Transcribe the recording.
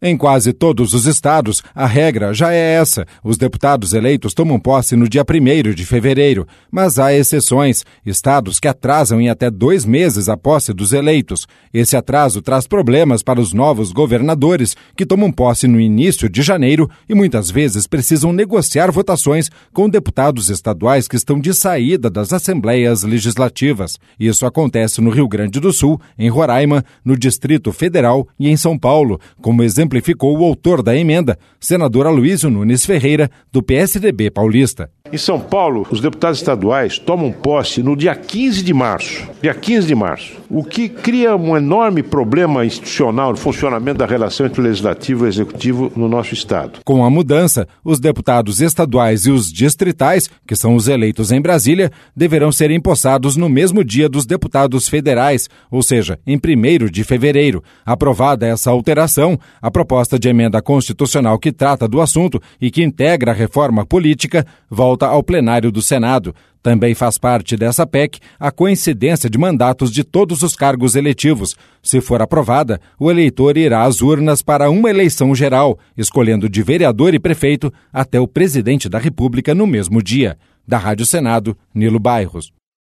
Em quase todos os estados, a regra já é essa. Os deputados eleitos tomam posse no dia 1º de fevereiro, mas há exceções, estados que atrasam em até 2 meses a posse dos eleitos. Esse atraso traz problemas para os novos governadores, que tomam posse no início de janeiro e muitas vezes precisam negociar votações com deputados estaduais que estão de saída das assembleias legislativas. Isso acontece no Rio Grande do Sul, em Roraima, no Distrito Federal e em São Paulo, como exemplificou o autor da emenda, senador Aloysio Nunes Ferreira, do PSDB paulista. Em São Paulo, os deputados estaduais tomam posse no dia 15 de março. Dia 15 de março. O que cria um enorme problema institucional no funcionamento da relação entre o legislativo e o executivo no nosso estado. Com a mudança, os deputados estaduais e os distritais, que são os eleitos em Brasília, deverão ser empossados no mesmo dia dos deputados federais, ou seja, em 1º de fevereiro. Aprovada essa alteração, a proposta de emenda constitucional que trata do assunto e que integra a reforma política volta ao plenário do Senado. Também faz parte dessa PEC a coincidência de mandatos de todos os cargos eletivos. Se for aprovada, o eleitor irá às urnas para uma eleição geral, escolhendo de vereador e prefeito até o presidente da República no mesmo dia. Da Rádio Senado, Nilo Bairros.